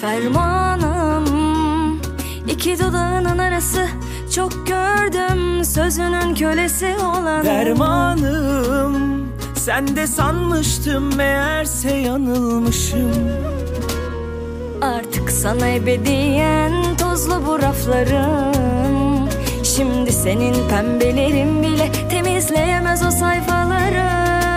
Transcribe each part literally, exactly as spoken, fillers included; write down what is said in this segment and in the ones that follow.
Fermanım iki dudağının arası, çok gördüm sözünün kölesi olan. Dermanım sen de sanmıştım, meğerse yanılmışım. Artık sana ebediyen tozlu bu raflarım. Şimdi senin pembelerin bile temizleyemez o sayfaları.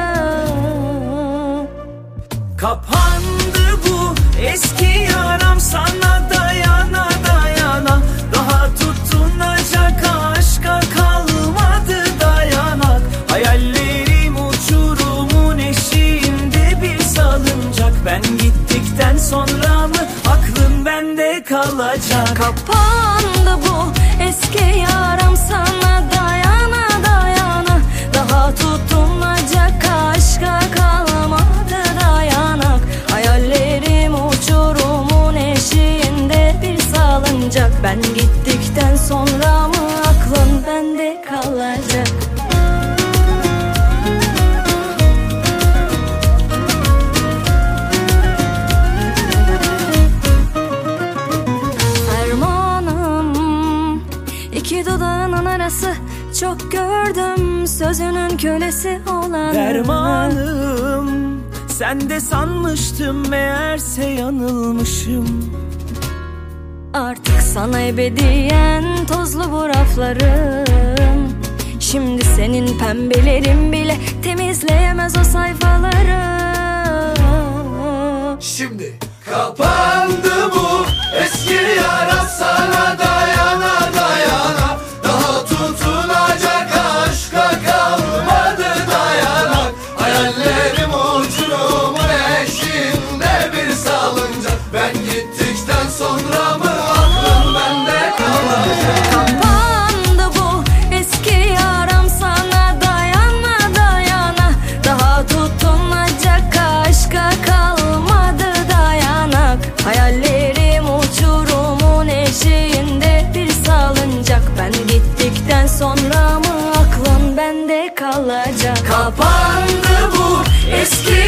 Kapandı bu eski yaram, sana dayana dayana. Daha tutunacak aşka kalmadı dayanak. Hayallerim uçurumun eşiğinde bir salıncak. Ben gittikten sonra mı aklın bende kalacak? Kapandı bu eski yaram, sana dayana dayana. Daha tutunacak aşka kalmadı dayanak. Hayallerim uçurumun eşiğinde bir salıncak. Ben gittikten sonra mı aklın bende kalacak? Fermanım iki dudağının arası, çok gördüm sözünün kölesi olan. Dermanım sen de sanmıştım, meğerse yanılmışım. Artık sana ebediyen tozlu bu raflarım. Şimdi senin pembelerin bile temizleyemez o sayfaları. Şimdi kapandı bu eski yara, sana dayana dayana. Daha tutunacak aşka kalmadı dayanak. Hayallerim uçurumun eşiğinde bir salıncak. Ben gittikten sonra mı aklım bende kalacak? Kapandı bu eski yaram, sana dayana dayana. Daha tutunacak aşka kalmadı dayanak. Hayallerim uçurumun eşiğinde bir salıncak. Ben gittikten sonra mı aklın bende kalacak? Kapandı bu eski